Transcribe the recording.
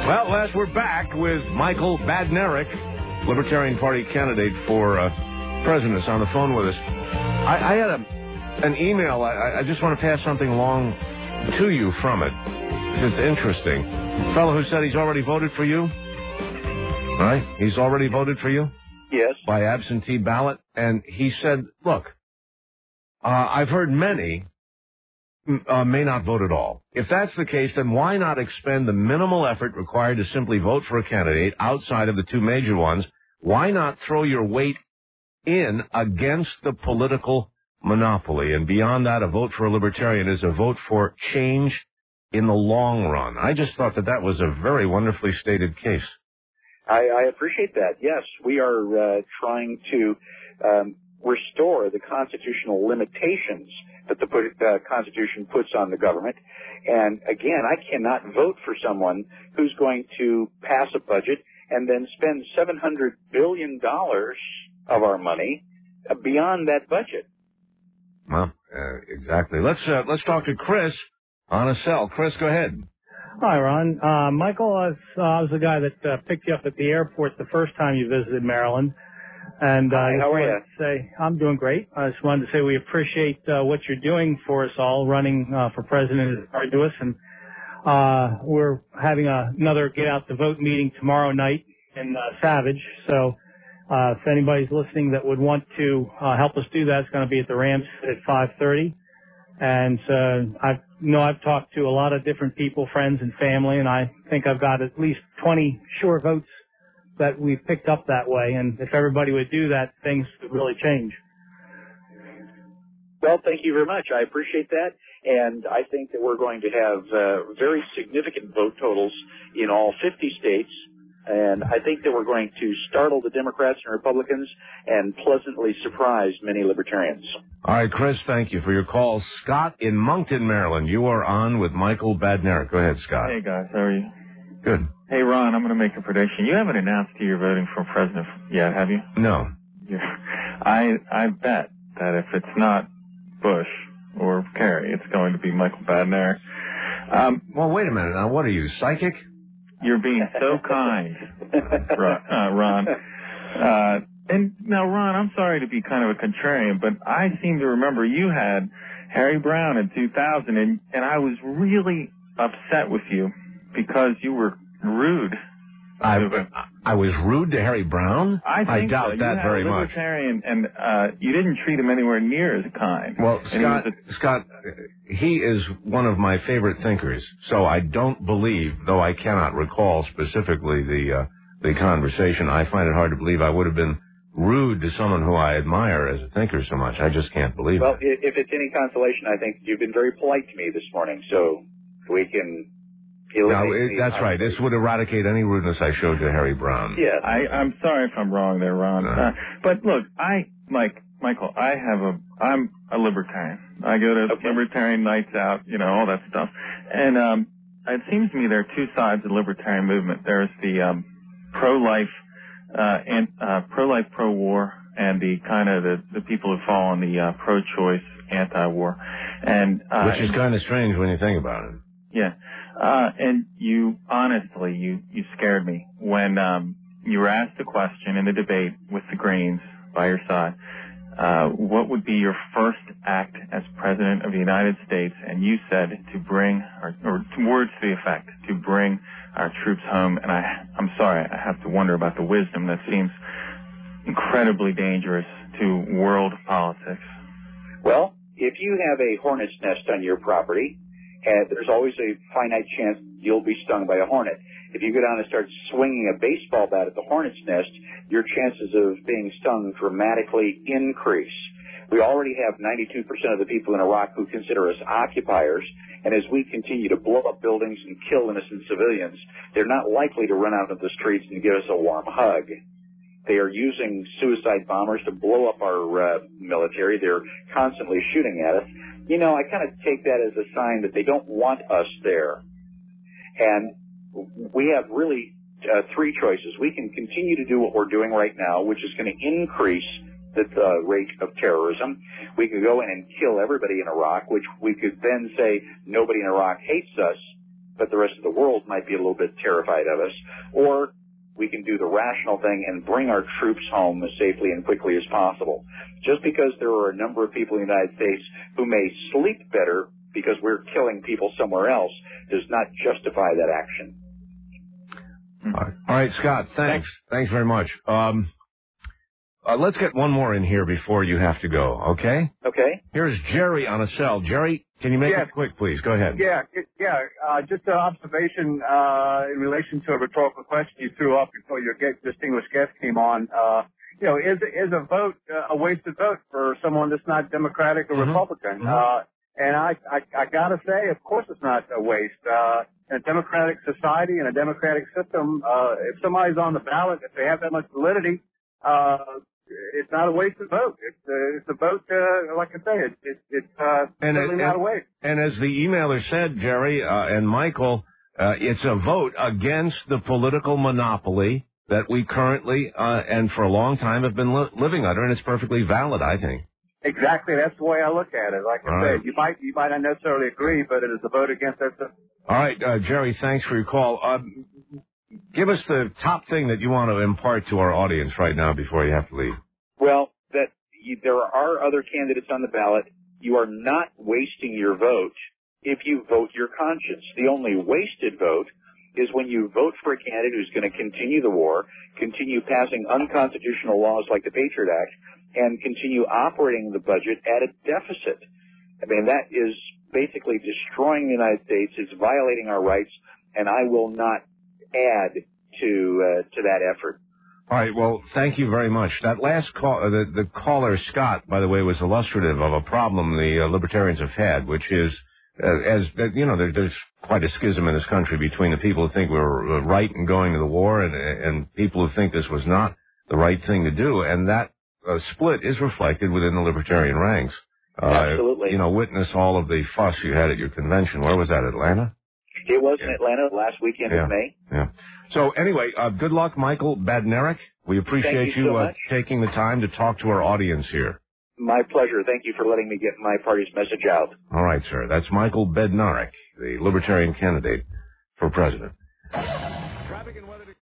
Well, Les, we're back with Michael Badnarik, Libertarian Party candidate for president, on the phone with us. I had an email. I just want to pass something along to you from it. It's interesting. A fellow who said he's already voted for you. All right? He's already voted for you? Yes. By absentee ballot. And he said, look, I've heard many may not vote at all. If that's the case, then why not expend the minimal effort required to simply vote for a candidate outside of the two major ones? Why not throw your weight in against the political monopoly? And beyond that, a vote for a libertarian is a vote for change in the long run. I just thought that was a very wonderfully stated case. I appreciate that. Yes, we are trying to restore the constitutional limitations that the Constitution puts on the government. And again, I cannot vote for someone who's going to pass a budget and then spend $700 billion of our money beyond that budget. Well, exactly. Let's talk to Chris on a cell. Chris, go ahead. Hi, Ron. Michael, I was the guy that picked you up at the airport the first time you visited Maryland. And Hi, how are you? I'm doing great. I just wanted to say we appreciate what you're doing for us all. Running for president is arduous, and we're having another get out the vote meeting tomorrow night in Savage. So if anybody's listening that would want to help us do that, it's going to be at the Rams at 5:30. And I've talked to a lot of different people, friends and family, and I think I've got at least 20 sure votes that we've picked up that way. And if everybody would do that, things would really change. Well, thank you very much. I appreciate that. And I think that we're going to have very significant vote totals in all 50 states. And I think that we're going to startle the Democrats and Republicans and pleasantly surprise many libertarians. All right, Chris, thank you for your call. Scott in Moncton, Maryland. You are on with Michael Badnarik. Go ahead, Scott. Hey, guys. How are you? Good. Hey, Ron, I'm going to make a prediction. You haven't announced who you're voting for president yet, have you? No. Yeah. I bet that if it's not Bush or Kerry, it's going to be Michael Badnarik. Well, wait a minute. Now, what are you, psychic? You're being so kind, Ron. And now, Ron, I'm sorry to be kind of a contrarian, but I seem to remember you had Harry Brown in 2000, and I was really upset with you because you were rude. I was rude to Harry Brown? I doubt so. that very much. And you didn't treat him anywhere near as kind. Well, Scott, he is one of my favorite thinkers, so I don't believe, though I cannot recall specifically the conversation, I find it hard to believe I would have been rude to someone who I admire as a thinker so much. I just can't believe it. Well, if it's any consolation, I think you've been very polite to me this morning, so we can... No, that's right. This would eradicate any rudeness I showed to Harry Brown. Yeah. I'm sorry if I'm wrong there, Ron. But look, Michael, I'm a libertarian. I go to libertarian nights out, all that stuff. And it seems to me there are two sides of the libertarian movement. There's the pro-life, pro-war, and the kind of the people who fall on the pro-choice, anti-war. And which is kind of strange when you think about it. Yeah. And you, honestly, you scared me when you were asked a question in the debate with the Greens by your side. What would be your first act as President of the United States? And you said to bring, or words to the effect, to bring our troops home. And I'm sorry, I have to wonder about the wisdom that seems incredibly dangerous to world politics. Well, if you have a hornet's nest on your property, and there's always a finite chance you'll be stung by a hornet. If you go down and start swinging a baseball bat at the hornet's nest, your chances of being stung dramatically increase. We already have 92% of the people in Iraq who consider us occupiers, and as we continue to blow up buildings and kill innocent civilians, they're not likely to run out of the streets and give us a warm hug. They are using suicide bombers to blow up our military. They're constantly shooting at us. I kind of take that as a sign that they don't want us there. And we have really three choices. We can continue to do what we're doing right now, which is going to increase the rate of terrorism. We could go in and kill everybody in Iraq, which we could then say nobody in Iraq hates us. but the rest of the world might be a little bit terrified of us. Or we can do the rational thing and bring our troops home as safely and quickly as possible. Just because there are a number of people in the United States who may sleep better because we're killing people somewhere else does not justify that action. All right, Scott, thanks. Thanks very much. Let's get one more in here before you have to go, okay? Okay. Here's Jerry on a cell. Jerry, can you make it quick, please? Go ahead. Just an observation in relation to a rhetorical question you threw up before your distinguished guest came on. Is a vote a wasted vote for someone that's not Democratic or Republican? And I gotta say, of course it's not a waste. In a democratic society, in a democratic system, if somebody's on the ballot, if they have that much validity, it's not a wasted vote. It's a vote, like I say, it's certainly not a waste. And as the emailer said, Jerry and Michael, it's a vote against the political monopoly that we currently and for a long time have been living under, and it's perfectly valid, I think. Exactly, that's the way I look at it. Like I said, you might not necessarily agree, but it is a vote against that system. All right, Jerry, thanks for your call. Give us the top thing that you want to impart to our audience right now before you have to leave. Well, there are other candidates on the ballot. You are not wasting your vote if you vote your conscience. The only wasted vote is when you vote for a candidate who's going to continue the war, continue passing unconstitutional laws like the Patriot Act, and continue operating the budget at a deficit. I mean, that is basically destroying the United States. It's violating our rights, and I will not add to that effort. All right. Well, thank you very much. That last call, the caller, Scott, by the way, was illustrative of a problem the libertarians have had, which is, there's quite a schism in this country between the people who think we're right in going to the war and people who think this was not the right thing to do. And that split is reflected within the libertarian ranks. Absolutely. Witness all of the fuss you had at your convention. Where was that, Atlanta? It was in Atlanta last weekend of May. Yeah. So anyway, good luck, Michael Badnarik. We appreciate you so taking the time to talk to our audience here. My pleasure. Thank you for letting me get my party's message out. All right, sir. That's Michael Badnarik, the Libertarian candidate for president.